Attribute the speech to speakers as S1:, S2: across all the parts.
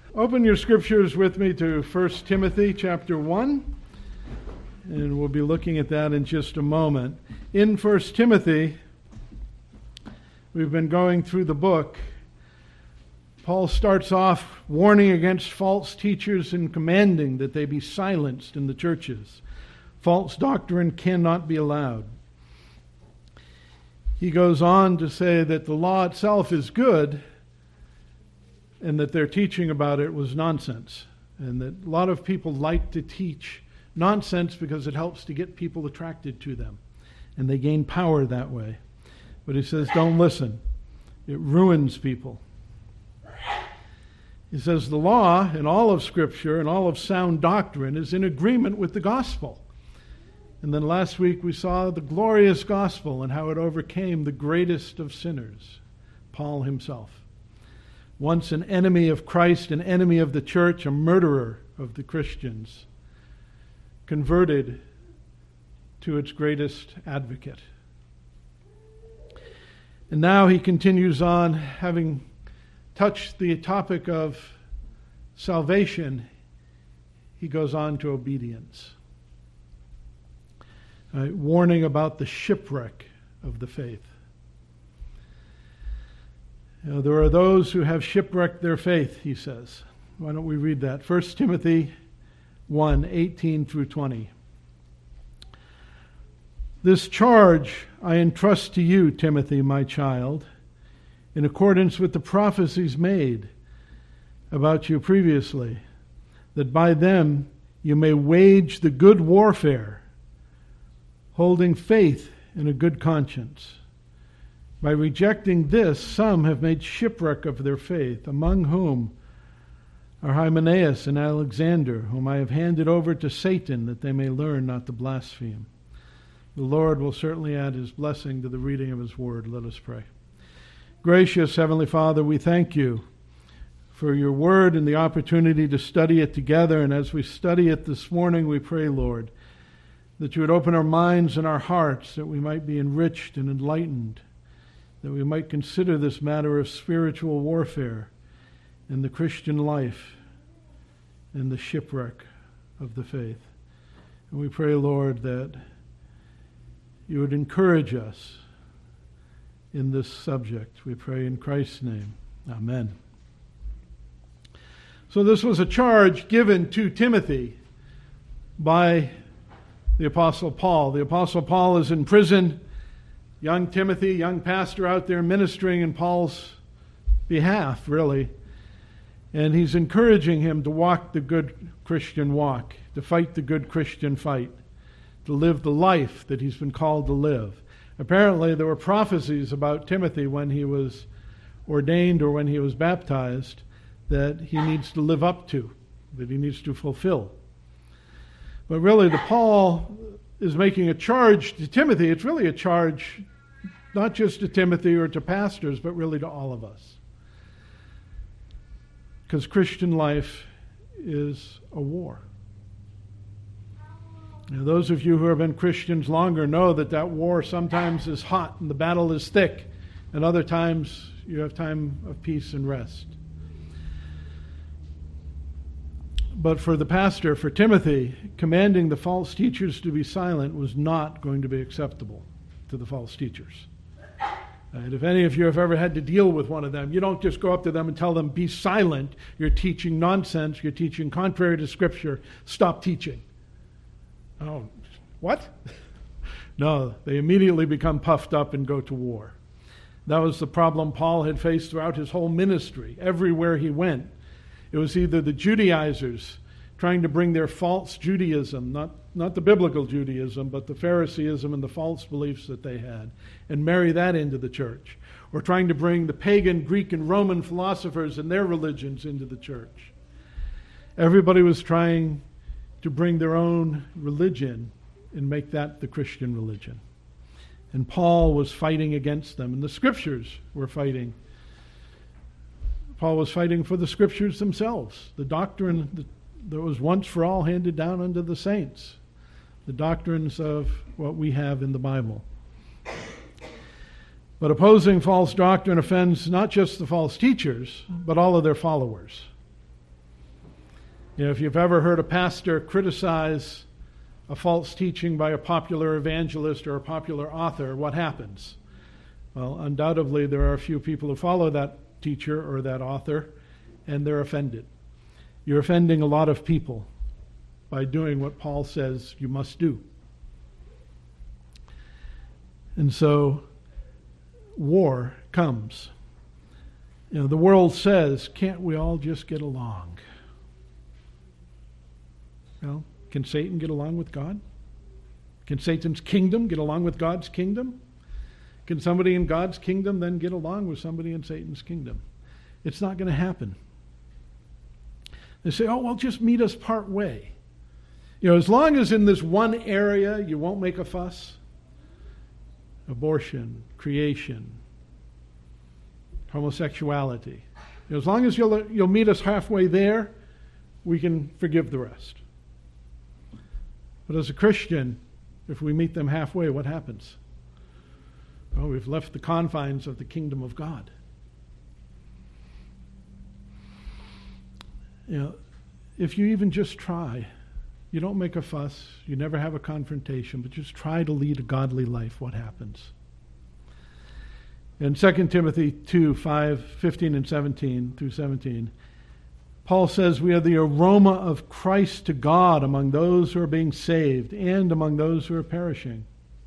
S1: Open your scriptures with me to 1 Timothy chapter 1, and we'll be looking at that in just a moment. In 1 Timothy, we've been going through the book. Paul starts off warning against false teachers and commanding that they be silenced in the churches. False doctrine cannot be allowed. He goes on to say that the law itself is good, and that their teaching about it was nonsense. And that a lot of people like to teach nonsense because it helps to get people attracted to them. And they gain power that way. But he says, don't listen. It ruins people. He says the law and all of Scripture and all of sound doctrine is in agreement with the gospel. And then last week we saw the glorious gospel and how it overcame the greatest of sinners, Paul himself. Once an enemy of Christ, an enemy of the church, a murderer of the Christians, converted to its greatest advocate. And now he continues on, having touched the topic of salvation, he goes on to obedience. Warning about the shipwreck of the faith. There are those who have shipwrecked their faith, he says. Why don't we read that? 1 Timothy 1, 18 through 20. This charge I entrust to you, Timothy, my child, in accordance with the prophecies made about you previously, that by them you may wage the good warfare, holding faith in a good conscience. By rejecting this, some have made shipwreck of their faith, among whom are Hymenaeus and Alexander, whom I have handed over to Satan, that they may learn not to blaspheme. The Lord will certainly add his blessing to the reading of his word. Let us pray. Gracious Heavenly Father, we thank you for your word and the opportunity to study it together. And as we study it this morning, we pray, Lord, that you would open our minds and our hearts, that we might be enriched and enlightened, that we might consider this matter of spiritual warfare in the Christian life and the shipwreck of the faith. And we pray, Lord, that you would encourage us in this subject. We pray in Christ's name. Amen. So this was a charge given to Timothy by the Apostle Paul. The Apostle Paul is in prison. Young Timothy, young pastor out there ministering in Paul's behalf, really. And he's encouraging him to walk the good Christian walk, to fight the good Christian fight, to live the life that he's been called to live. Apparently, there were prophecies about Timothy when he was ordained or when he was baptized that he needs to live up to, that he needs to fulfill. But really, Paul is making a charge to Timothy. It's really a charge not just to Timothy or to pastors, but really to all of us. Because Christian life is a war. Now, those of you who have been Christians longer know that that war sometimes is hot and the battle is thick, and other times you have time of peace and rest. But for the pastor, for Timothy, commanding the false teachers to be silent was not going to be acceptable to the false teachers. And if any of you have ever had to deal with one of them, you don't just go up to them and tell them, be silent, you're teaching nonsense, you're teaching contrary to Scripture, stop teaching. Oh, what? No, they immediately become puffed up and go to war. That was the problem Paul had faced throughout his whole ministry. Everywhere he went, it was either the Judaizers trying to bring their false Judaism, not the biblical Judaism, but the Phariseeism and the false beliefs that they had, and marry that into the church. Or trying to bring the pagan Greek and Roman philosophers and their religions into the church. Everybody was trying to bring their own religion and make that the Christian religion. And Paul was fighting against them, and the Scriptures were fighting. Paul was fighting for the Scriptures themselves, the doctrine that was once for all handed down unto the saints, the doctrines of what we have in the Bible. But opposing false doctrine offends not just the false teachers, but all of their followers. If you've ever heard a pastor criticize a false teaching by a popular evangelist or a popular author, what happens? Well, undoubtedly there are a few people who follow that teacher or that author, and they're offended. You're offending a lot of people by doing what Paul says you must do. And so war comes. The world says, can't we all just get along? Well, can Satan get along with God? Can Satan's kingdom get along with God's kingdom? Can somebody in God's kingdom then get along with somebody in Satan's kingdom? It's not going to happen. They say, oh, well, just meet us part way. As long as in this one area you won't make a fuss, abortion, creation, homosexuality, as long as you'll meet us halfway there, we can forgive the rest. But as a Christian, if we meet them halfway, what happens? Oh, we've left the confines of the kingdom of God. If you even just try, you don't make a fuss, you never have a confrontation, but just try to lead a godly life, what happens? In 2 Timothy 2, 15 and 17 through 17, Paul says, we are the aroma of Christ to God among those who are being saved and among those who are perishing.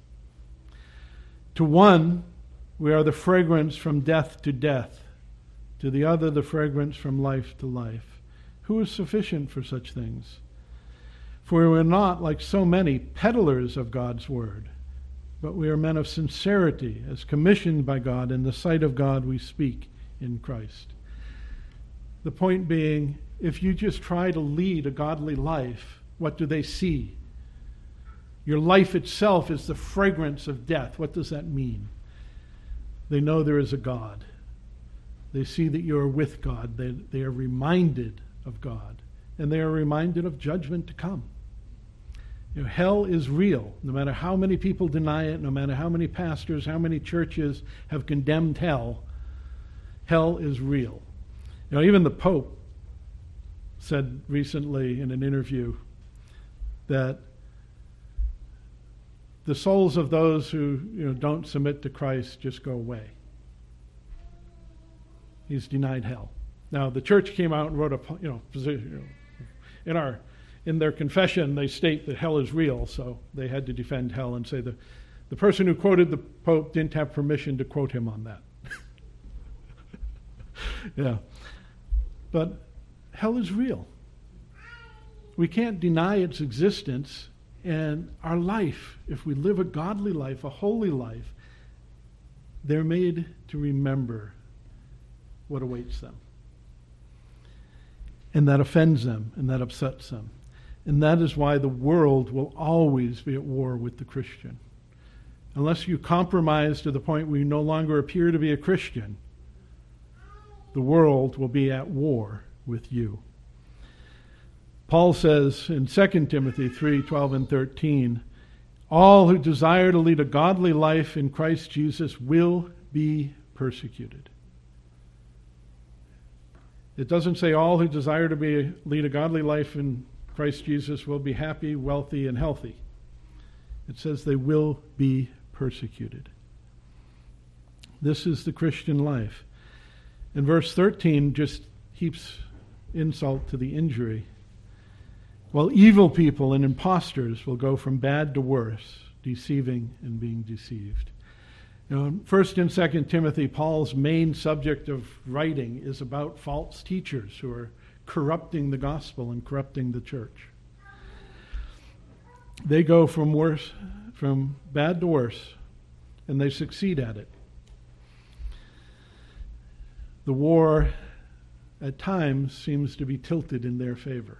S1: To one, we are the fragrance from death to death. To the other, the fragrance from life to life. Who is sufficient for such things? For we are not, like so many, peddlers of God's word, but we are men of sincerity, as commissioned by God. In the sight of God we speak in Christ. The point being, if you just try to lead a godly life, what do they see? Your life itself is the fragrance of death. What does that mean? They know there is a God. They see that you are with God. They are reminded of God. And they are reminded of judgment to come. Hell is real. No matter how many people deny it, no matter how many pastors, how many churches have condemned hell, hell is real. Even the Pope said recently in an interview that the souls of those who don't submit to Christ just go away. He's denied hell. Now the church came out and wrote in their confession they state that hell is real, so they had to defend hell and say the person who quoted the Pope didn't have permission to quote him on that. Yeah. But hell is real. We can't deny its existence, and our life, if we live a godly life, a holy life, they're made to remember what awaits them. And that offends them, and that upsets them. And that is why the world will always be at war with the Christian. Unless you compromise to the point where you no longer appear to be a Christian, the world will be at war with you. Paul says in 2 Timothy 3:12 and 13, all who desire to lead a godly life in Christ Jesus will be persecuted. It doesn't say all who desire to lead a godly life in Christ Jesus will be happy, wealthy, and healthy. It says they will be persecuted. This is the Christian life. And verse 13 just heaps insult to the injury. While evil people and impostors will go from bad to worse, deceiving and being deceived. First and 2 Timothy, Paul's main subject of writing is about false teachers who are corrupting the gospel and corrupting the church. They go from bad to worse, and they succeed at it. The war at times seems to be tilted in their favor.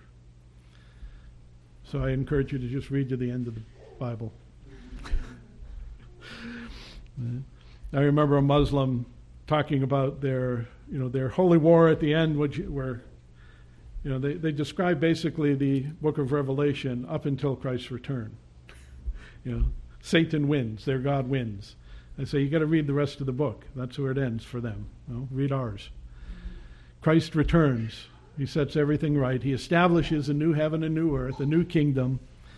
S1: So I encourage you to just read to the end of the Bible. I remember a Muslim talking about their holy war at the end, where they describe basically the book of Revelation up until Christ's return. Satan wins, their God wins. I say you got to read the rest of the book. That's where it ends for them. Read ours. Christ returns, He sets everything right. He establishes a new heaven and new earth, a new kingdom.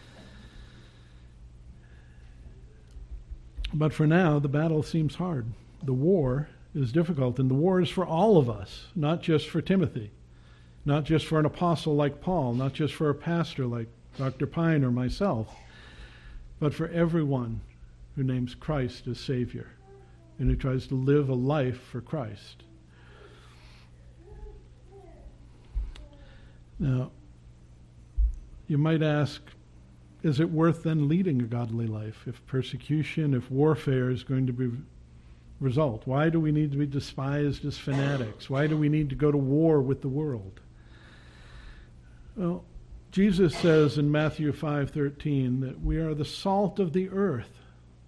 S1: But for now, the battle seems hard. The war is difficult, and the war is for all of us, not just for Timothy, not just for an apostle like Paul, not just for a pastor like Dr. Pine or myself, but for everyone who names Christ as Savior and who tries to live a life for Christ. Now, you might ask, is it worth then leading a godly life if persecution, if warfare is going to be result? Why do we need to be despised as fanatics? Why do we need to go to war with the world? Well, Jesus says in Matthew 5:13 that we are the salt of the earth.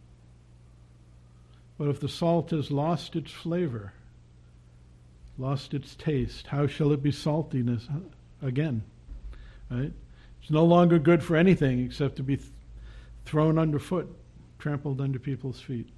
S1: But if the salt has lost its flavor, lost its taste, how shall it be saltiness again? Right? It's no longer good for anything except to be thrown underfoot, trampled under people's feet.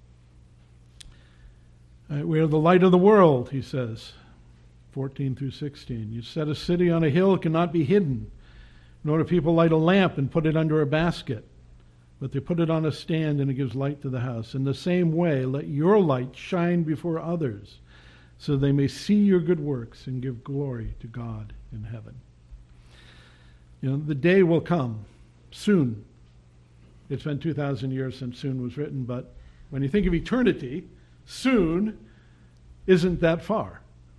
S1: Right? We are the light of the world, he says, 14 through 16. You set a city on a hill, it cannot be hidden. Nor do people light a lamp and put it under a basket, but they put it on a stand and it gives light to the house. In the same way, let your light shine before others, so they may see your good works and give glory to God in heaven. You know, the day will come soon. It's been 2,000 years since soon was written, but when you think of eternity, soon isn't that far.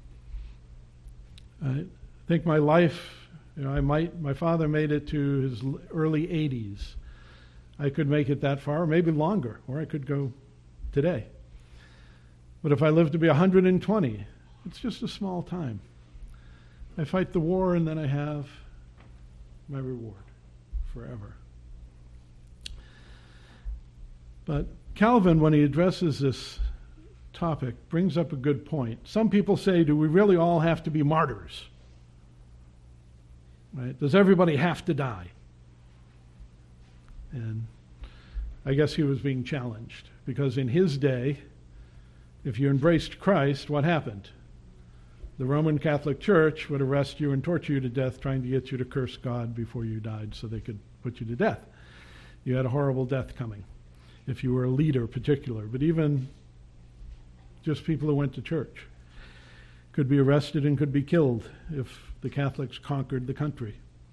S1: I think my life, my father made it to his early 80s. I could make it that far, maybe longer, or I could go today. But if I live to be 120, it's just a small time. I fight the war and then I have my reward forever. But Calvin, when he addresses this topic, brings up a good point. Some people say, do we really all have to be martyrs? Right? Does everybody have to die? And I guess he was being challenged, because in his day, if you embraced Christ, what happened? The Roman Catholic Church would arrest you and torture you to death, trying to get you to curse God before you died so they could put you to death. You had a horrible death coming, if you were a leader particular. But even just people who went to church could be arrested and could be killed if the Catholics conquered the country.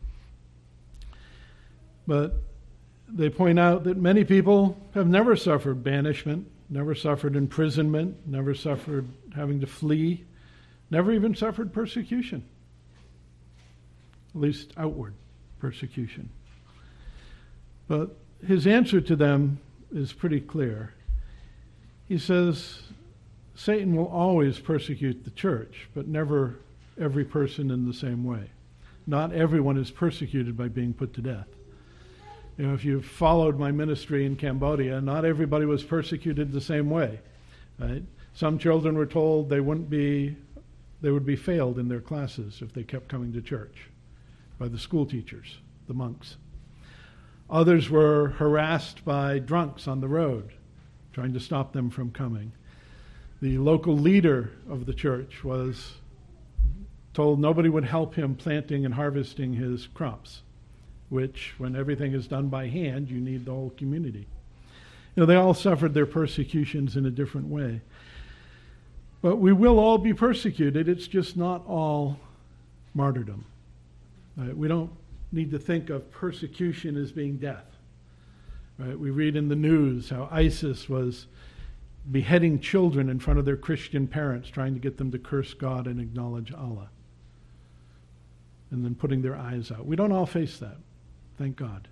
S1: But they point out that many people have never suffered banishment, never suffered imprisonment, never suffered having to flee, never even suffered persecution, at least outward persecution. But his answer to them is pretty clear. He says, Satan will always persecute the church, but never every person in the same way. Not everyone is persecuted by being put to death. You know, if you've followed my ministry in Cambodia, not everybody was persecuted the same way. Right? Some children were told they would be failed in their classes if they kept coming to church by the school teachers, the monks. Others were harassed by drunks on the road, trying to stop them from coming. The local leader of the church was told nobody would help him planting and harvesting his crops, which, when everything is done by hand, you need the whole community. You know, they all suffered their persecutions in a different way. But we will all be persecuted. It's just not all martyrdom. Right? We don't need to think of persecution as being death. Right? We read in the news how ISIS was beheading children in front of their Christian parents, trying to get them to curse God and acknowledge Allah, and then putting their eyes out. We don't all face that, thank God.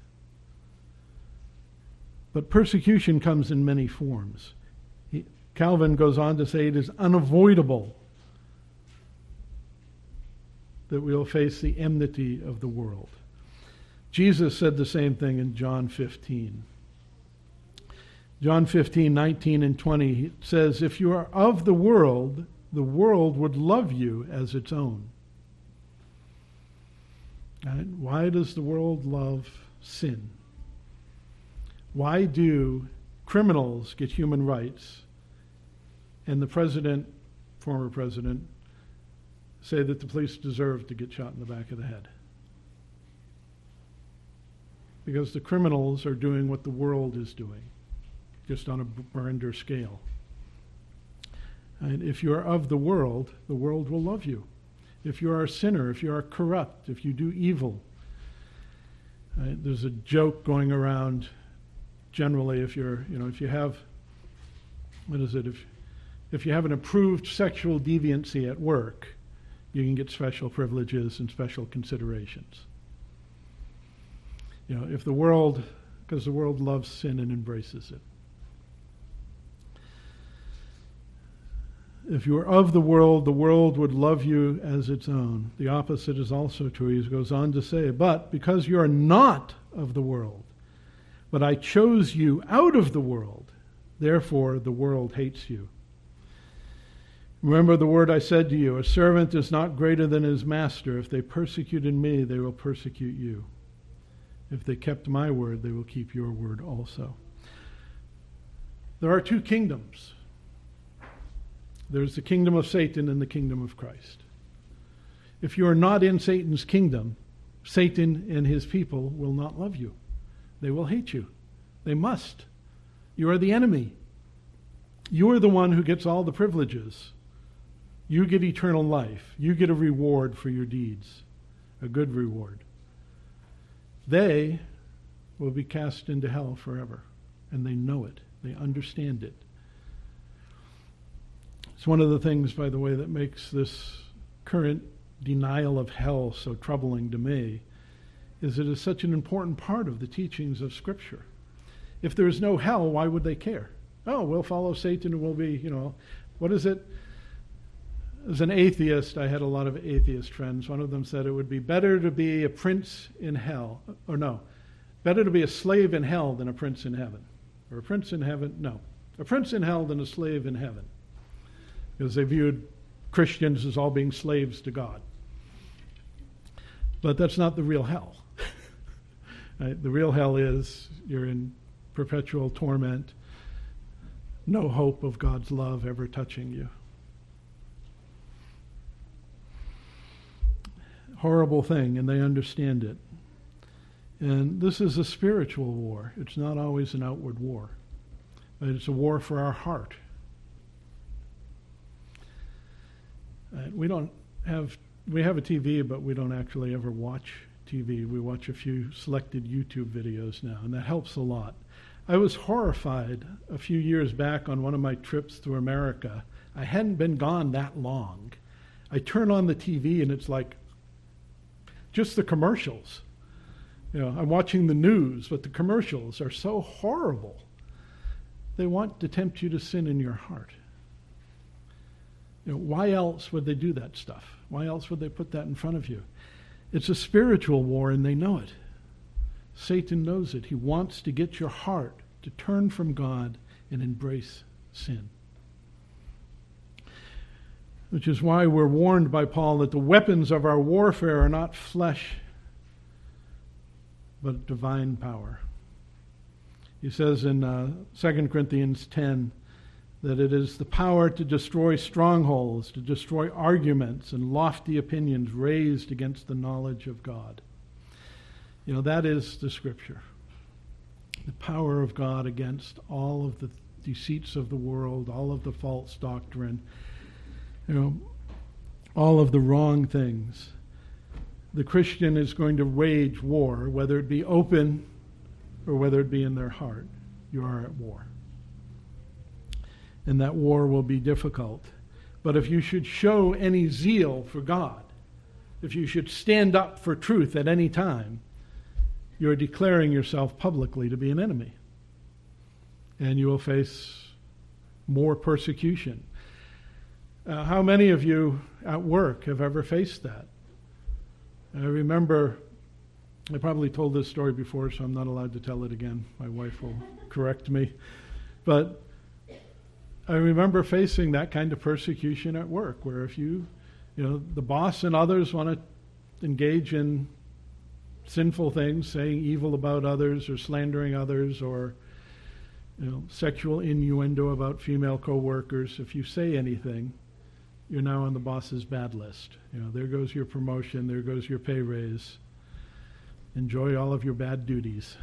S1: But persecution comes in many forms. Calvin goes on to say it is unavoidable that we'll face the enmity of the world. Jesus said the same thing in John 15. John 15, 19 and 20 says, if you are of the world would love you as its own. And why does the world love sin? Why do criminals get human rights and the president, former president, say that the police deserve to get shot in the back of the head. Because the criminals are doing what the world is doing, just on a grander scale. And if you are of the world will love you. If you are a sinner, if you are corrupt, if you do evil. There's a joke going around generally if you have, if you have an approved sexual deviancy at work, you can get special privileges and special considerations. If the world, because the world loves sin and embraces it. If you are of the world would love you as its own. The opposite is also true. He goes on to say, but because you are not of the world, but I chose you out of the world, therefore the world hates you. Remember the word I said to you, a servant is not greater than his master. If they persecuted me, they will persecute you. If they kept my word, they will keep your word also. There are two kingdoms. There's the kingdom of Satan and the kingdom of Christ. If you are not in Satan's kingdom, Satan and his people will not love you. They will hate you. They must. You are the enemy. You are the one who gets all the privileges. You get eternal life. You get a reward for your deeds, a good reward. They will be cast into hell forever, and they know it. They understand it. It's one of the things, by the way, that makes this current denial of hell so troubling to me, is it is such an important part of the teachings of Scripture. If there is no hell, why would they care? Oh, we'll follow Satan and we'll be, what is it? As an atheist, I had a lot of atheist friends. One of them said it would be better to be a prince in hell, or no, better to be a slave in hell than a prince in heaven. Or a prince in heaven, no, a prince in hell than a slave in heaven. Because they viewed Christians as all being slaves to God. But that's not the real hell. Right? The real hell is you're in perpetual torment, no hope of God's love ever touching you. Horrible thing, and they understand it. And this is a spiritual war. It's not always an outward war. But it's a war for our heart. We have a TV, but we don't actually ever watch TV. We watch a few selected YouTube videos now, and that helps a lot. I was horrified a few years back on one of my trips through America. I hadn't been gone that long. I turn on the TV, and it's like just the commercials. I'm watching the news, but the commercials are so horrible. They want to tempt you to sin in your heart. Why else would they do that stuff? Why else would they put that in front of you? It's a spiritual war, and they know it. Satan knows it. He wants to get your heart to turn from God and embrace sin. Which is why we're warned by Paul that the weapons of our warfare are not flesh, but divine power. He says in 2 Corinthians 10 that it is the power to destroy strongholds, to destroy arguments and lofty opinions raised against the knowledge of God. That is the Scripture. The power of God against all of the deceits of the world, all of the false doctrine, all of the wrong things. The Christian is going to wage war, whether it be open or whether it be in their heart. You are at war. And that war will be difficult. But if you should show any zeal for God, if you should stand up for truth at any time, you're declaring yourself publicly to be an enemy. And you will face more persecution. How many of you at work have ever faced that? I remember, I probably told this story before, so I'm not allowed to tell it again. My wife will correct me. But I remember facing that kind of persecution at work, where if the boss and others want to engage in sinful things, saying evil about others or slandering others, or sexual innuendo about female co-workers, if you say anything, you're now on the boss's bad list. There goes your promotion, there goes your pay raise. Enjoy all of your bad duties.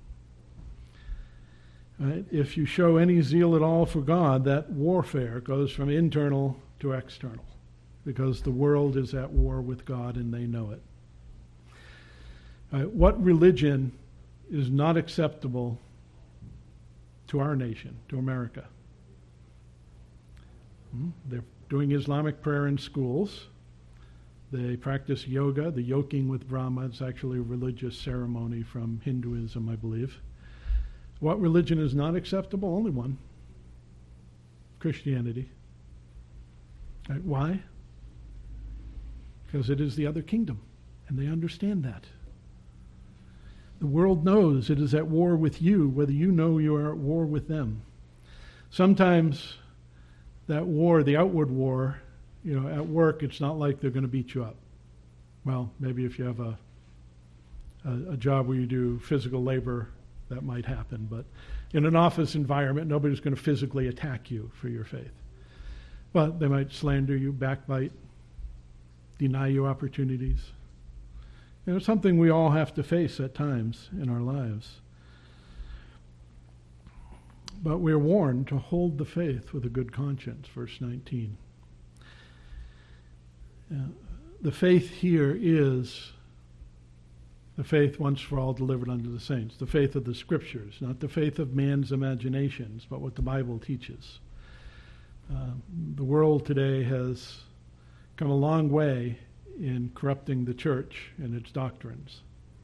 S1: Right? If you show any zeal at all for God, that warfare goes from internal to external, because the world is at war with God and they know it. Right? What religion is not acceptable to our nation, to America? They're doing Islamic prayer in schools. They practice yoga. The yoking with Brahma is actually a religious ceremony from Hinduism, I believe. What religion is not acceptable? Only one. Christianity. Right? Why? Because it is the other kingdom, and they understand that. The world knows it is at war with you, whether you know you are at war with them. Sometimes that war, the outward war, at work, it's not like they're going to beat you up. Well, maybe if you have a job where you do physical labor, that might happen. But in an office environment, nobody's going to physically attack you for your faith. But they might slander you, backbite, deny you opportunities. It's something we all have to face at times in our lives. But we're warned to hold the faith with a good conscience, verse 19. The faith here is the faith once for all delivered unto the saints, the faith of the Scriptures, not the faith of man's imaginations, but what the Bible teaches. The world today has come a long way in corrupting the church and its doctrines.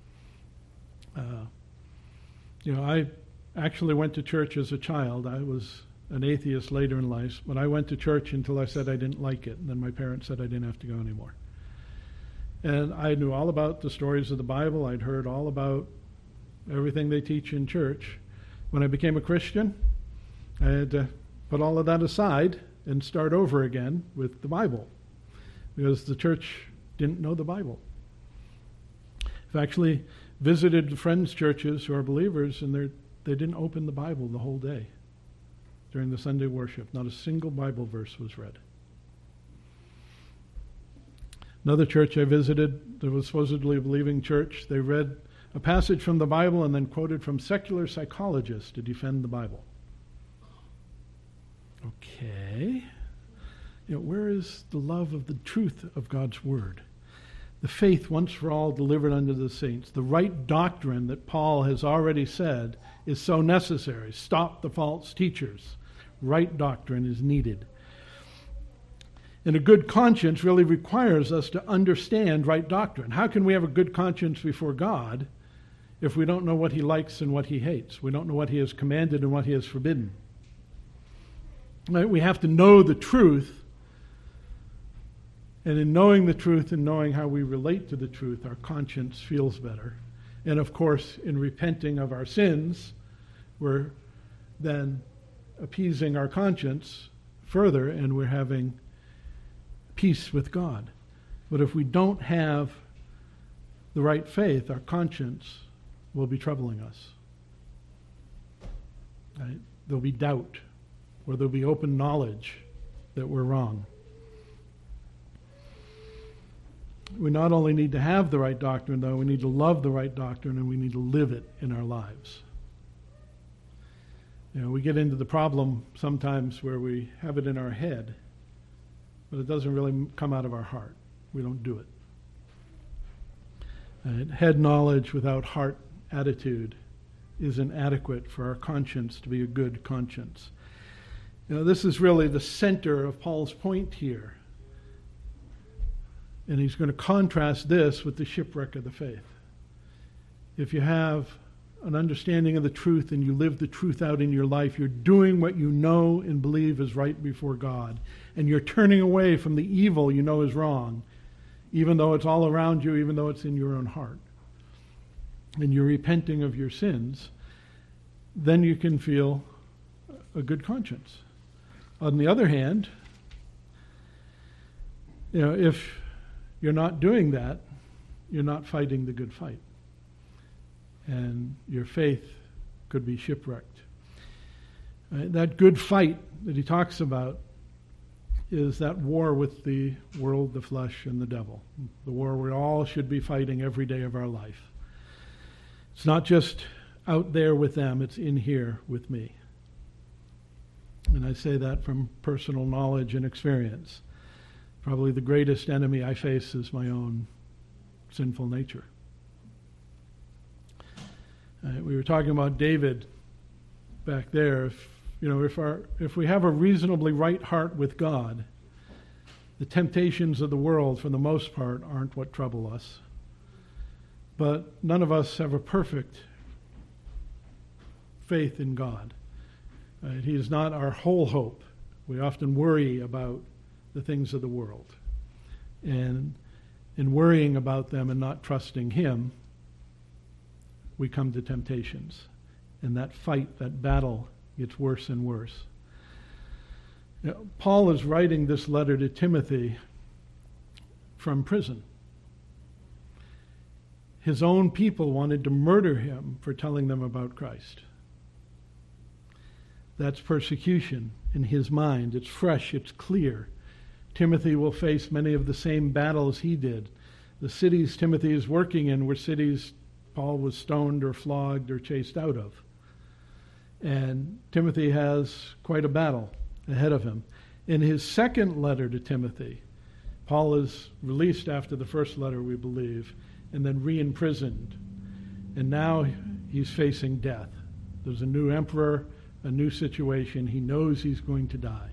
S1: I actually went to church as a child. I was an atheist later in life, but I went to church until I said I didn't like it, and then my parents said I didn't have to go anymore. And I knew all about the stories of the Bible. I'd heard all about everything they teach in church. When I became a Christian, I had to put all of that aside and start over again with the Bible, because the church didn't know the Bible. I've actually visited friends' churches who are believers, and they didn't open the Bible the whole day during the Sunday worship. Not a single Bible verse was read. Another church I visited, that was supposedly a believing church, they read a passage from the Bible and then quoted from secular psychologists to defend the Bible. Okay. Where is the love of the truth of God's Word? The faith once for all delivered unto the saints. The right doctrine that Paul has already said is so necessary. Stop the false teachers. Right doctrine is needed. And a good conscience really requires us to understand right doctrine. How can we have a good conscience before God if we don't know what He likes and what He hates? We don't know what He has commanded and what He has forbidden. Right? We have to know the truth. And in knowing the truth and knowing how we relate to the truth, our conscience feels better. And of course, in repenting of our sins, we're then appeasing our conscience further, and we're having peace with God. But if we don't have the right faith, our conscience will be troubling us. Right? There'll be doubt, or there'll be open knowledge that we're wrong. We not only need to have the right doctrine, though, we need to love the right doctrine, and we need to live it in our lives. We get into the problem sometimes where we have it in our head, but it doesn't really come out of our heart. We don't do it. Head knowledge without heart attitude isn't adequate for our conscience to be a good conscience. This is really the center of Paul's point here. And he's going to contrast this with the shipwreck of the faith. If you have an understanding of the truth and you live the truth out in your life, you're doing what you know and believe is right before God. And you're turning away from the evil you know is wrong, even though it's all around you, even though it's in your own heart. And you're repenting of your sins, then you can feel a good conscience. On the other hand, if you're not doing that, you're not fighting the good fight. And your faith could be shipwrecked. That good fight that he talks about is that war with the world, the flesh, and the devil. The war we all should be fighting every day of our life. It's not just out there with them, it's in here with me. And I say that from personal knowledge and experience. Probably the greatest enemy I face is my own sinful nature. We were talking about David back there. If we have a reasonably right heart with God, the temptations of the world, for the most part, aren't what trouble us. But none of us have a perfect faith in God. He is not our whole hope. We often worry about the things of the world. And in worrying about them and not trusting Him, we come to temptations. And that fight, that battle, gets worse and worse. Paul is writing this letter to Timothy from prison. His own people wanted to murder him for telling them about Christ. That's persecution in his mind. It's fresh, it's clear. Timothy will face many of the same battles he did. The cities Timothy is working in were cities Paul was stoned or flogged or chased out of. And Timothy has quite a battle ahead of him. In his second letter to Timothy, Paul is released after the first letter, we believe, and then re-imprisoned. And now he's facing death. There's a new emperor, a new situation. He knows he's going to die.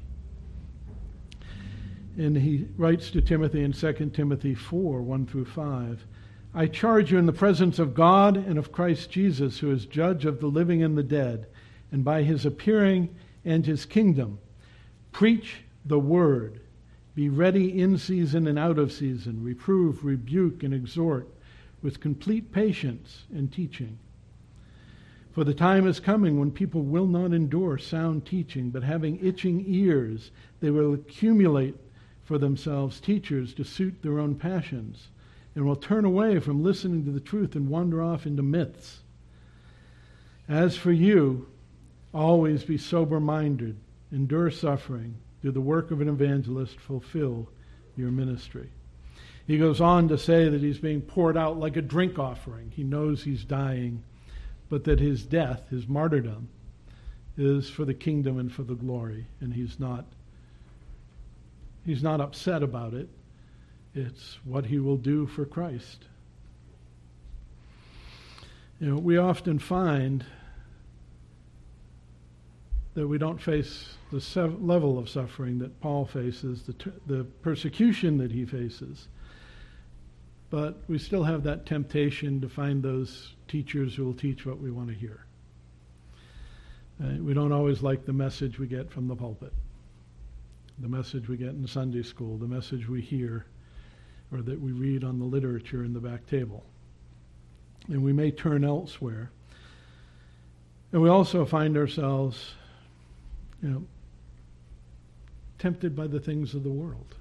S1: And he writes to Timothy in 2 Timothy 4, 1 through 5, I charge you in the presence of God and of Christ Jesus, who is judge of the living and the dead, and by his appearing and his kingdom, preach the word. Be ready in season and out of season. Reprove, rebuke, and exhort with complete patience and teaching. For the time is coming when people will not endure sound teaching, but having itching ears, they will accumulate for themselves teachers to suit their own passions, and will turn away from listening to the truth and wander off into myths. As for you, always be sober-minded, endure suffering, do the work of an evangelist, fulfill your ministry. He goes on to say that he's being poured out like a drink offering. He knows he's dying, but that his death, his martyrdom, is for the kingdom and for the glory, and he's not upset about it. It's what he will do for Christ. We often find that we don't face the level of suffering that Paul faces, the persecution that he faces. But we still have that temptation to find those teachers who will teach what we want to hear. We don't always like the message we get from the pulpit, the message we get in Sunday school, the message we hear or that we read on the literature in the back table. And we may turn elsewhere. And we also find ourselves, tempted by the things of the world.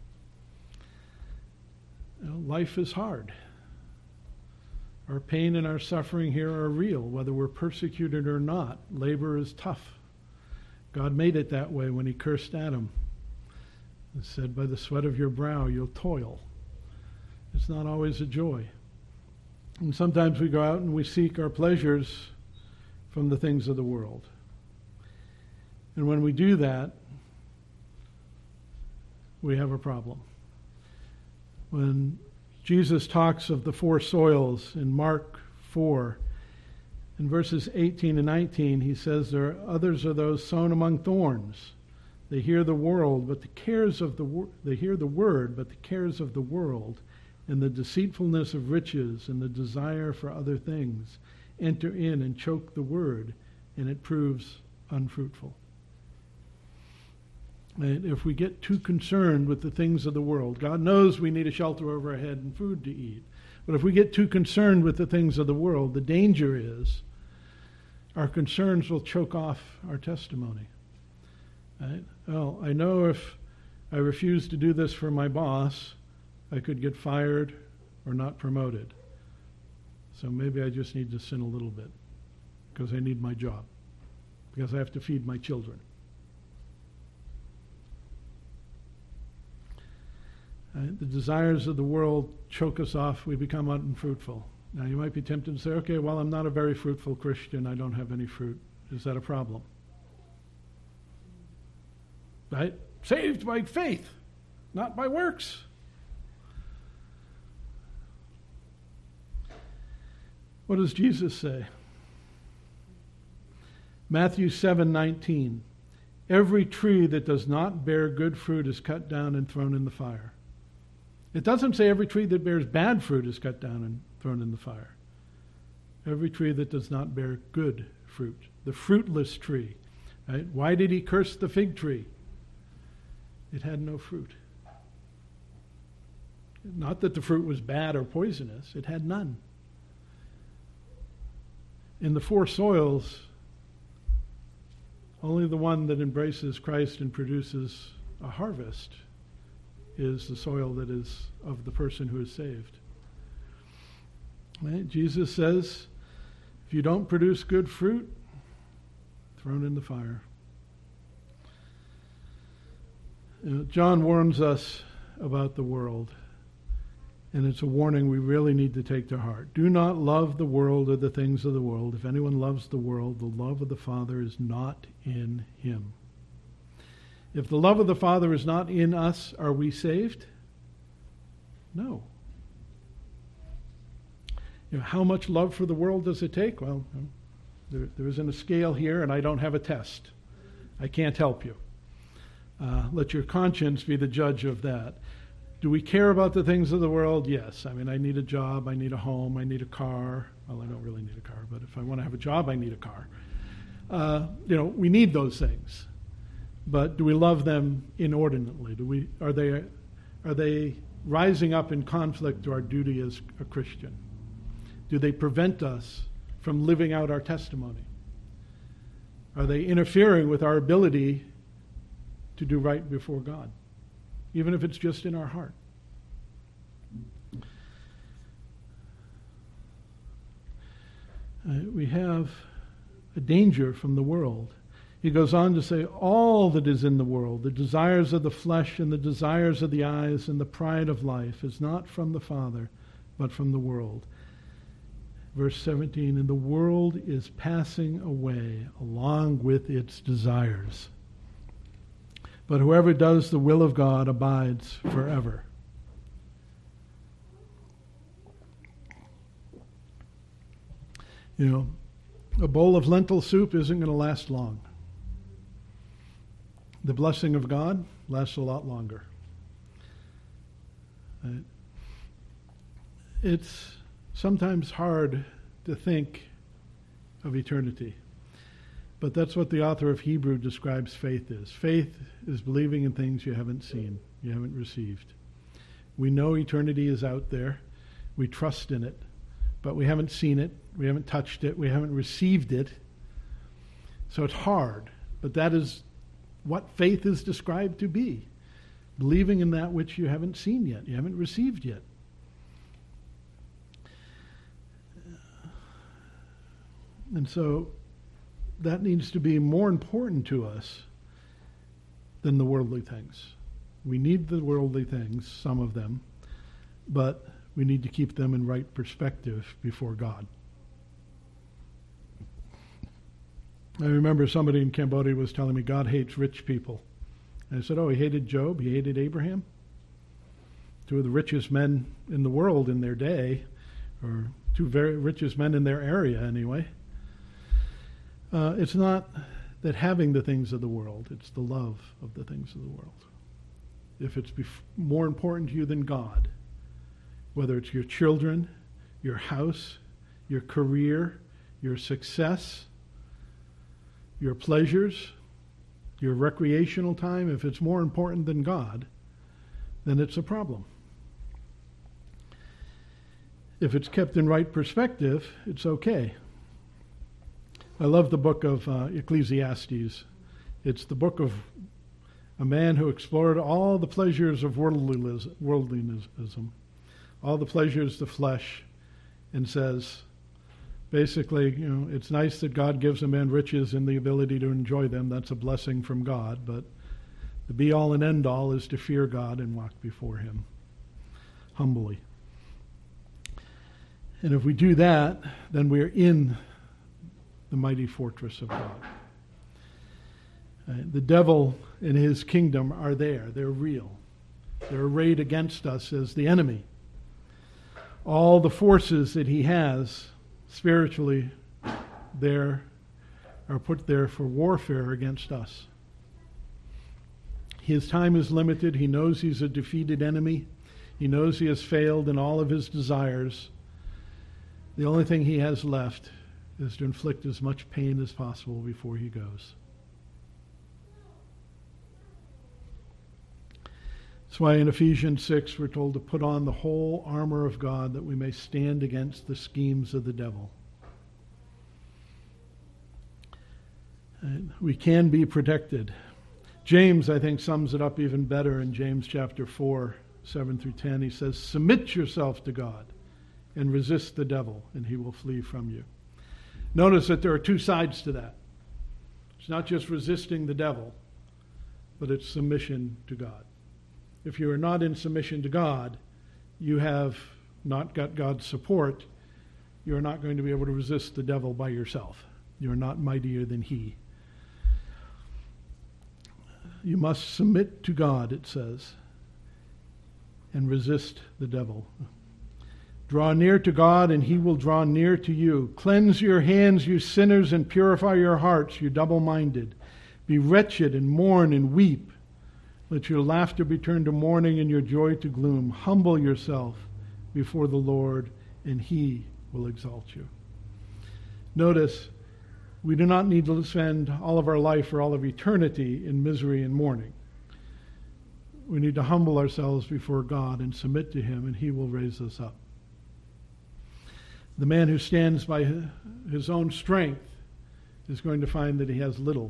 S1: Life is hard. Our pain and our suffering here are real, whether we're persecuted or not. Labor is tough. God made it that way when he cursed Adam. He said, by the sweat of your brow you'll toil. It's not always a joy. And sometimes we go out and we seek our pleasures from the things of the world. And when we do that, we have a problem. When Jesus talks of the four soils in Mark 4, in verses 18 and 19, he says, others are those sown among thorns. They hear the world, but the cares of they hear the word, but the cares of the world and the deceitfulness of riches and the desire for other things enter in and choke the word, and it proves unfruitful. And if we get too concerned with the things of the world, God knows we need a shelter over our head and food to eat. But if we get too concerned with the things of the world, the danger is our concerns will choke off our testimony. Right? Well, I know if I refuse to do this for my boss, I could get fired or not promoted. So maybe I just need to sin a little bit because I need my job, because I have to feed my children. The desires of the world choke us off. We become unfruitful. Now, you might be tempted to say, okay, well, I'm not a very fruitful Christian. I don't have any fruit. Is that a problem? Right? Saved by faith, not by works. What does Jesus say? Matthew 7:19. Every tree that does not bear good fruit is cut down and thrown in the fire. It doesn't say every tree that bears bad fruit is cut down and thrown in the fire. Every tree that does not bear good fruit. The fruitless tree. Right? Why did he curse the fig tree? It had no fruit. Not that the fruit was bad or poisonous. It had none. In the four soils, only the one that embraces Christ and produces a harvest is the soil that is of the person who is saved. Right? Jesus says, if you don't produce good fruit, thrown in the fire. John warns us about the world, and it's a warning we really need to take to heart. Do not love the world or the things of the world. If anyone loves the world, the love of the Father is not in him. If the love of the Father is not in us, are we saved? No. How much love for the world does it take? Well, there isn't a scale here, and I don't have a test. I can't help you. Let your conscience be the judge of that. Do we care about the things of the world? Yes. I mean, I need a job, I need a home, I need a car. Well, I don't really need a car, but if I want to have a job, I need a car. We need those things. But do we love them inordinately? Are they rising up in conflict to our duty as a Christian? Do they prevent us from living out our testimony? Are they interfering with our ability to do right before God, even if it's just in our heart? We have a danger from the world. He goes on to say, all that is in the world, the desires of the flesh and the desires of the eyes and the pride of life, is not from the Father, but from the world. Verse 17, and the world is passing away along with its desires. But whoever does the will of God abides forever. A bowl of lentil soup isn't going to last long. The blessing of God lasts a lot longer. It's sometimes hard to think of eternity. But that's what the author of Hebrew describes faith is. Faith is believing in things you haven't seen, you haven't received. We know eternity is out there. We trust in it. But we haven't seen it. We haven't touched it. We haven't received it. So it's hard. But that is what faith is described to be. Believing in that which you haven't seen yet, you haven't received yet. And so that needs to be more important to us than the worldly things. We need the worldly things, some of them, but we need to keep them in right perspective before God. I remember somebody in Cambodia was telling me God hates rich people. And I said, he hated Job, he hated Abraham. Two of the richest men in the world in their day, or two very richest men in their area anyway. It's not that having the things of the world, it's the love of the things of the world. If it's more important to you than God, whether it's your children, your house, your career, your success, your pleasures, your recreational time, if it's more important than God, then it's a problem. If it's kept in right perspective, it's okay. I love the book of Ecclesiastes. It's the book of a man who explored all the pleasures of worldliness, all the pleasures of the flesh, and says, basically, it's nice that God gives a man riches and the ability to enjoy them. That's a blessing from God. But the be-all and end-all is to fear God and walk before him. humbly. And if we do that, then we're in the mighty fortress of God. The devil and his kingdom are there. They're real. They're arrayed against us as the enemy. All the forces that he has spiritually there are put there for warfare against us. His time is limited. He knows he's a defeated enemy. He knows he has failed in all of his desires. The only thing he has left is to inflict as much pain as possible before he goes. That's why in Ephesians 6 we're told to put on the whole armor of God that we may stand against the schemes of the devil. And we can be protected. James, I think, sums it up even better in James chapter 4, 7 through 10. He says, "Submit yourself to God and resist the devil, and he will flee from you." Notice that there are two sides to that. It's not just resisting the devil, but it's submission to God. If you are not in submission to God, you have not got God's support. You are not going to be able to resist the devil by yourself. You are not mightier than he. You must submit to God, it says, and resist the devil. Draw near to God, and he will draw near to you. Cleanse your hands, you sinners, and purify your hearts, you double-minded. Be wretched and mourn and weep. Let your laughter be turned to mourning and your joy to gloom. Humble yourself before the Lord, and he will exalt you. Notice, we do not need to spend all of our life or all of eternity in misery and mourning. We need to humble ourselves before God and submit to him, and he will raise us up. The man who stands by his own strength is going to find that he has little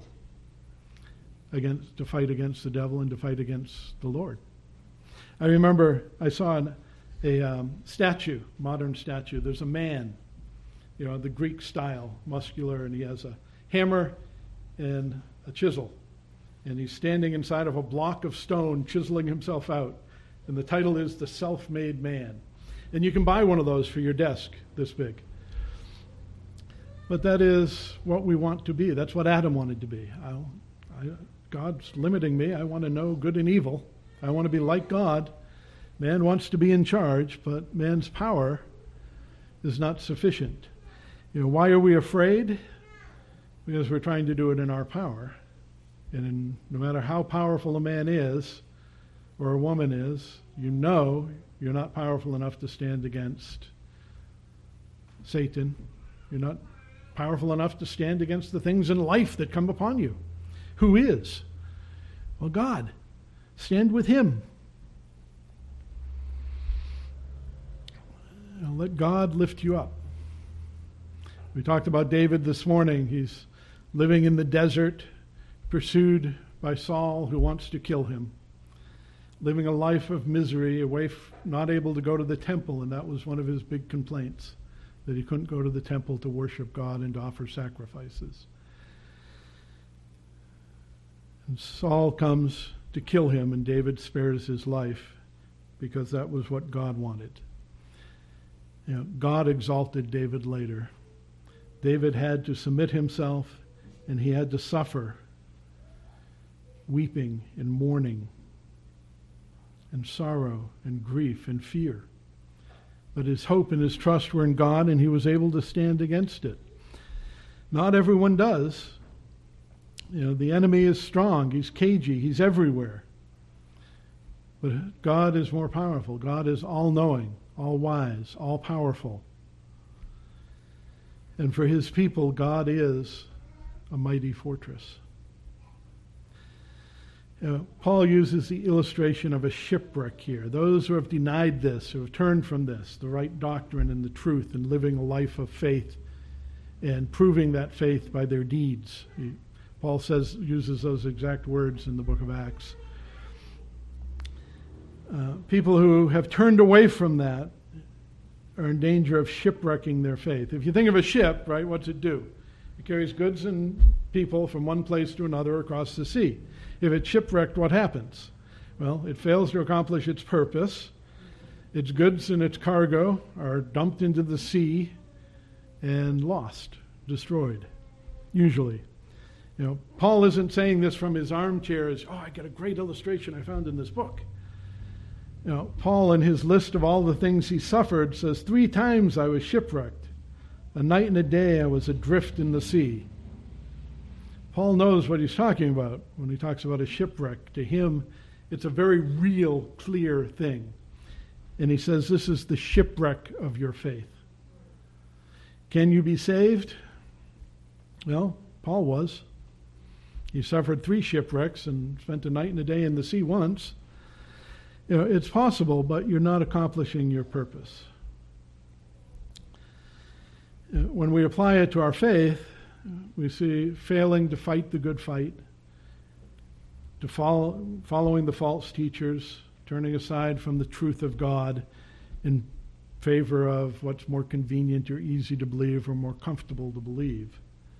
S1: to fight against the devil and to fight against the Lord. I remember I saw a statue, modern statue. There's a man, the Greek style, muscular, and he has a hammer and a chisel. And he's standing inside of a block of stone, chiseling himself out. And the title is The Self-Made Man. And you can buy one of those for your desk, this big. But that is what we want to be. That's what Adam wanted to be. God's limiting me. I want to know good and evil. I want to be like God. Man wants to be in charge, but man's power is not sufficient. Why are we afraid? Because we're trying to do it in our power. And no matter how powerful a man is or a woman is, you're not powerful enough to stand against Satan. You're not powerful enough to stand against the things in life that come upon you. Who is? Well, God. Stand with him. Let God lift you up. We talked about David this morning. He's living in the desert, pursued by Saul, who wants to kill him. Living a life of misery, not able to go to the temple, and that was one of his big complaints, that he couldn't go to the temple to worship God and to offer sacrifices. And Saul comes to kill him, and David spares his life because that was what God wanted. God exalted David later. David had to submit himself, and he had to suffer weeping and mourning and sorrow and grief and fear. But his hope and his trust were in God, and he was able to stand against it. Not everyone does. The enemy is strong. He's cagey. He's everywhere. But God is more powerful. God is all-knowing, all-wise, all-powerful. And for his people, God is a mighty fortress. Paul uses the illustration of a shipwreck here. Those who have denied this, who have turned from this, the right doctrine and the truth, and living a life of faith and proving that faith by their deeds. Paul uses those exact words in the book of Acts. People who have turned away from that are in danger of shipwrecking their faith. If you think of a ship, right, what's it do? It carries goods and people from one place to another across the sea. If it's shipwrecked, what happens? Well, it fails to accomplish its purpose, Its goods and its cargo are dumped into the sea and lost, destroyed, usually. Paul isn't saying this from his armchair as, I got a great illustration I found in this book. Paul, in his list of all the things he suffered, says, 3 times I was shipwrecked. A night and a day I was adrift in the sea. Paul knows what he's talking about when he talks about a shipwreck. To him, it's a very real, clear thing. And he says, this is the shipwreck of your faith. Can you be saved? Well, Paul was. He suffered 3 shipwrecks and spent a night and a day in the sea once. It's possible, but you're not accomplishing your purpose. When we apply it to our faith, we see failing to fight the good fight, to following the false teachers, turning aside from the truth of God in favor of what's more convenient or easy to believe or more comfortable to believe,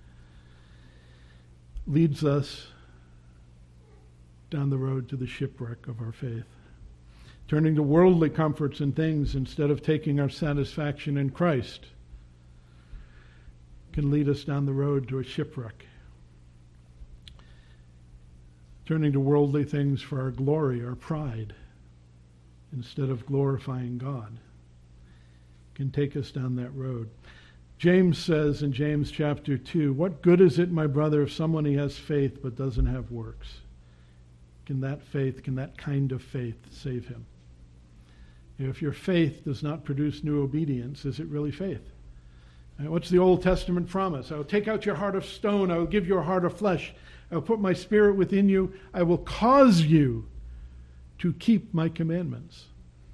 S1: leads us down the road to the shipwreck of our faith. Turning to worldly comforts and things instead of taking our satisfaction in Christ can lead us down the road to a shipwreck. Turning to worldly things for our glory, our pride, instead of glorifying God, can take us down that road. James says in James chapter 2, what good is it, my brother, if someone has faith but doesn't have works? Can that kind of faith save him? If your faith does not produce new obedience, is it really faith? What's the Old Testament promise? I will take out your heart of stone. I will give you a heart of flesh. I will put my spirit within you. I will cause you to keep my commandments.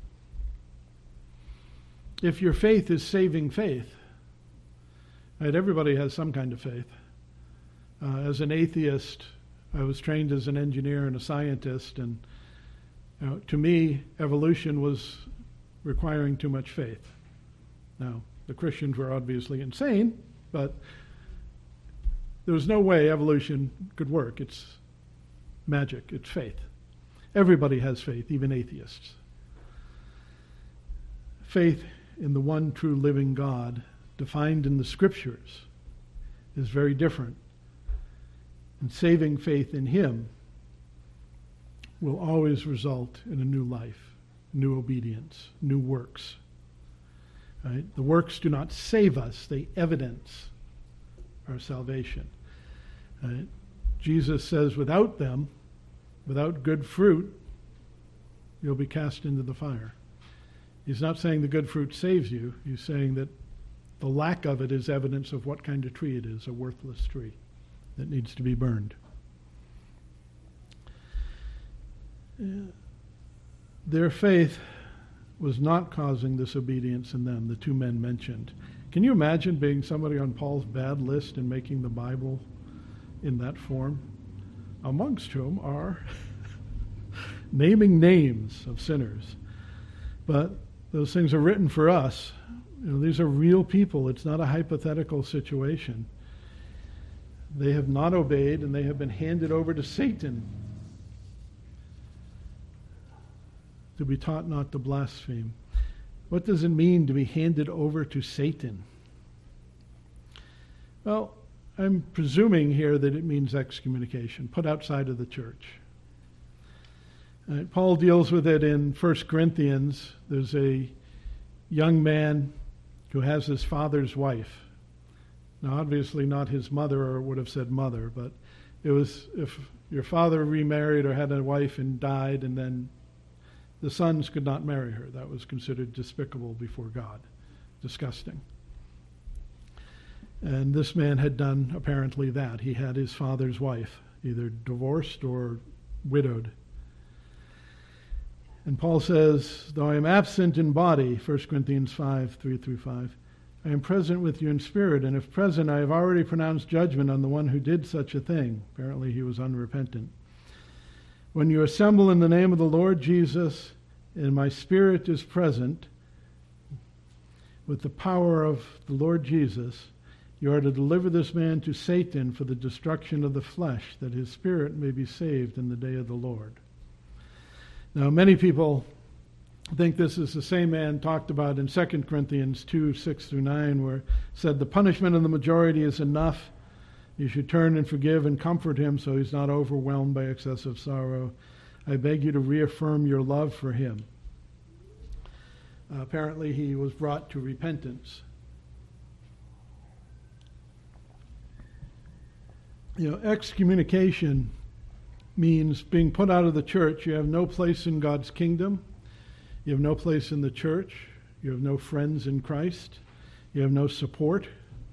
S1: If your faith is saving faith, right, everybody has some kind of faith. As an atheist, I was trained as an engineer and a scientist, and to me, evolution was requiring too much faith. Now, the Christians were obviously insane, but there was no way evolution could work. It's magic. It's faith. Everybody has faith, even atheists. Faith in the one true living God, defined in the Scriptures, is very different. And saving faith in Him will always result in a new life, new obedience, new works. Right? The works do not save us, they evidence our salvation. Right? Jesus says without them, without good fruit, you'll be cast into the fire. He's not saying the good fruit saves you. He's saying that the lack of it is evidence of what kind of tree it is, a worthless tree that needs to be burned. Their faith was not causing this obedience in them, the 2 men mentioned. Can you imagine being somebody on Paul's bad list and making the Bible in that form? Amongst whom are naming names of sinners. But those things are written for us. These are real people. It's not a hypothetical situation. They have not obeyed, and they have been handed over to Satan to be taught not to blaspheme. What does it mean to be handed over to Satan? Well, I'm presuming here that it means excommunication, put outside of the church. Paul deals with it in 1 Corinthians. There's a young man who has his father's wife. Now, obviously not his mother, or would have said mother, but it was if your father remarried or had a wife and died, and then the sons could not marry her. That was considered despicable before God, disgusting. And this man had done apparently that. He had his father's wife, either divorced or widowed. And Paul says, though I am absent in body, 1 Corinthians 5, 3-5, I am present with you in spirit, and if present, I have already pronounced judgment on the one who did such a thing. Apparently he was unrepentant. When you assemble in the name of the Lord Jesus, and my spirit is present, with the power of the Lord Jesus, you are to deliver this man to Satan for the destruction of the flesh, that his spirit may be saved in the day of the Lord. Now, many people I think this is the same man talked about in 2 Corinthians 2, 6 through 9, where it said, the punishment of the majority is enough. You should turn and forgive and comfort him so he's not overwhelmed by excessive sorrow. I beg you to reaffirm your love for him. Apparently he was brought to repentance. Excommunication means being put out of the church. You have no place in God's kingdom. You have no place in the church. You have no friends in Christ. You have no support.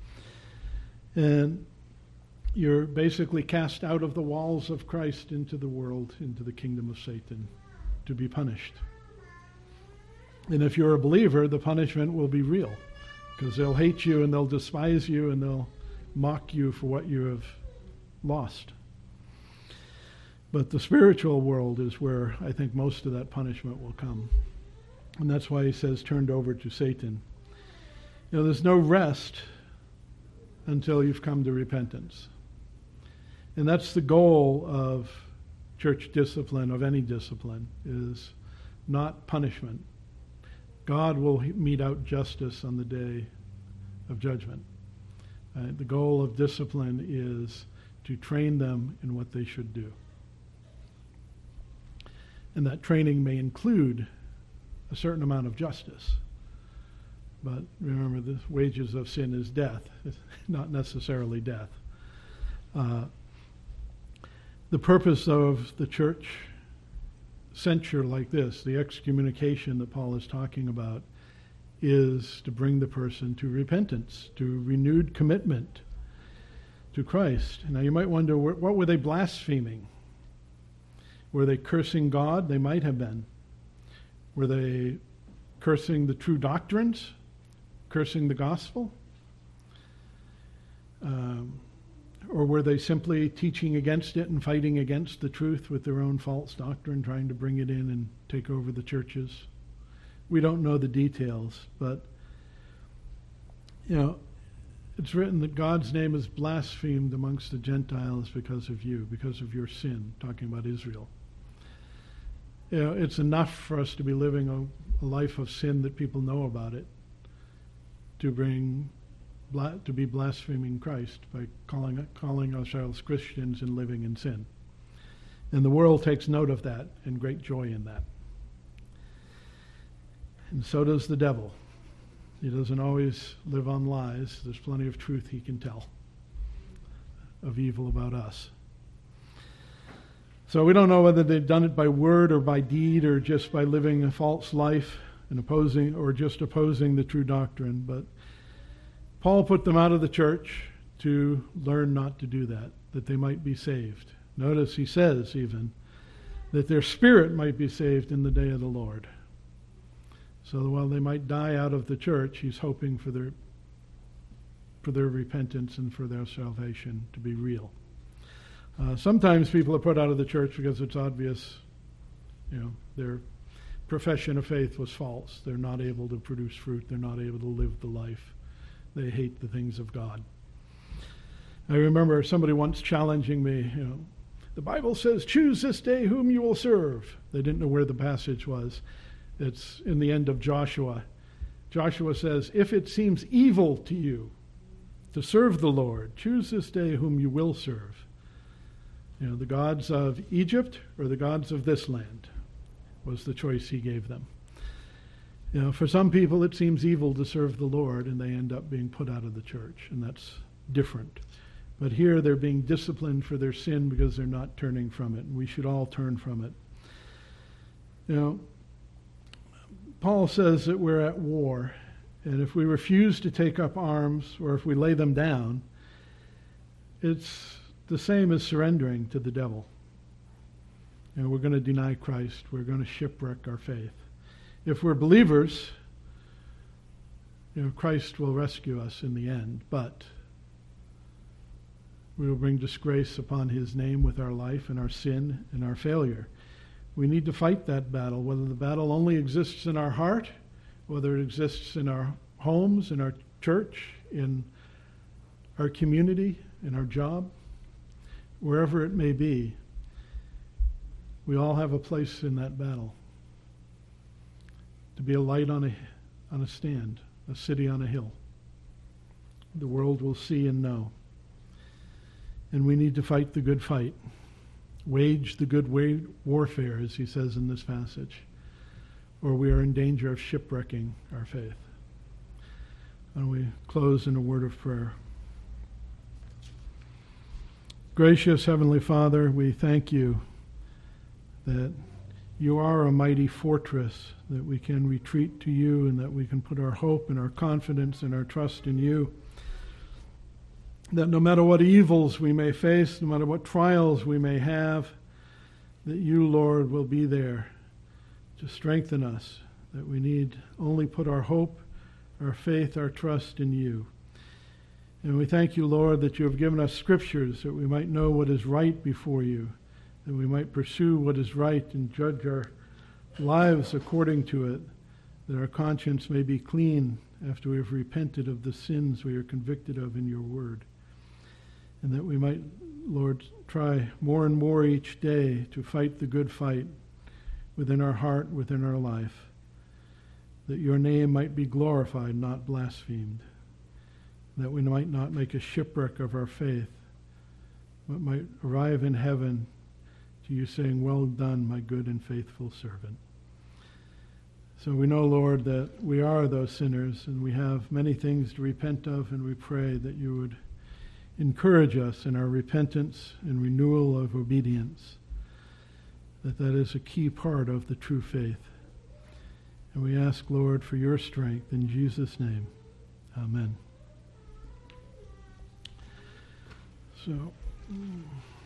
S1: And you're basically cast out of the walls of Christ into the world, into the kingdom of Satan, to be punished. And if you're a believer, the punishment will be real, because they'll hate you and they'll despise you and they'll mock you for what you have lost. But the spiritual world is where I think most of that punishment will come. And that's why he says turned over to Satan. There's no rest until you've come to repentance. And that's the goal of church discipline, of any discipline, is not punishment. God will mete out justice on the day of judgment. The goal of discipline is to train them in what they should do. And that training may include a certain amount of justice. But remember, the wages of sin is death, not necessarily death. The purpose of the church censure like this, the excommunication that Paul is talking about, is to bring the person to repentance, to renewed commitment to Christ. Now you might wonder, what were they blaspheming? Were they cursing God? They might have been. Were they cursing the true doctrines? Cursing the gospel? Or were they simply teaching against it and fighting against the truth with their own false doctrine, trying to bring it in and take over the churches? We don't know the details, but it's written that God's name is blasphemed amongst the Gentiles because of you, because of your sin, talking about Israel. It's enough for us to be living a life of sin that people know about it, to be blaspheming Christ by calling ourselves Christians and living in sin. And the world takes note of that and great joy in that. And so does the devil. He doesn't always live on lies. There's plenty of truth he can tell of evil about us. So we don't know whether they've done it by word or by deed or just by living a false life and opposing the true doctrine. But Paul put them out of the church to learn not to do that they might be saved. Notice he says even that their spirit might be saved in the day of the Lord. So while they might die out of the church, he's hoping for their repentance and for their salvation to be real. Sometimes people are put out of the church because it's obvious, their profession of faith was false. They're not able to produce fruit. They're not able to live the life. They hate the things of God. I remember somebody once challenging me, the Bible says, choose this day whom you will serve. They didn't know where the passage was. It's in the end of Joshua. Joshua says, if it seems evil to you to serve the Lord, choose this day whom you will serve. The gods of Egypt or the gods of this land was the choice he gave them. For some people it seems evil to serve the Lord and they end up being put out of the church, and that's different. But here they're being disciplined for their sin because they're not turning from it, and we should all turn from it. Paul says that we're at war, and if we refuse to take up arms or if we lay them down, it's the same as surrendering to the devil. We're going to deny Christ. We're going to shipwreck our faith. If we're believers, Christ will rescue us in the end, but we will bring disgrace upon his name with our life and our sin and our failure. We need to fight that battle, whether the battle only exists in our heart, whether it exists in our homes, in our church, in our community, in our job, wherever it may be. We all have a place in that battle. to be a light on a stand, a city on a hill. The world will see and know. And we need to fight the good fight, wage the good warfare, as he says in this passage, or we are in danger of shipwrecking our faith. And we close in a word of prayer. Gracious Heavenly Father, we thank you that you are a mighty fortress, that we can retreat to you and that we can put our hope and our confidence and our trust in you. That no matter what evils we may face, no matter what trials we may have, that you, Lord, will be there to strengthen us, that we need only put our hope, our faith, our trust in you. And we thank you, Lord, that you have given us scriptures that we might know what is right before you, that we might pursue what is right and judge our lives according to it, that our conscience may be clean after we have repented of the sins we are convicted of in your word. And that we might, Lord, try more and more each day to fight the good fight within our heart, within our life, that your name might be glorified, not blasphemed, that we might not make a shipwreck of our faith, but might arrive in heaven to you saying, well done, my good and faithful servant. So we know, Lord, that we are those sinners and we have many things to repent of, and we pray that you would encourage us in our repentance and renewal of obedience, that is a key part of the true faith. And we ask, Lord, for your strength in Jesus' name. Amen. So...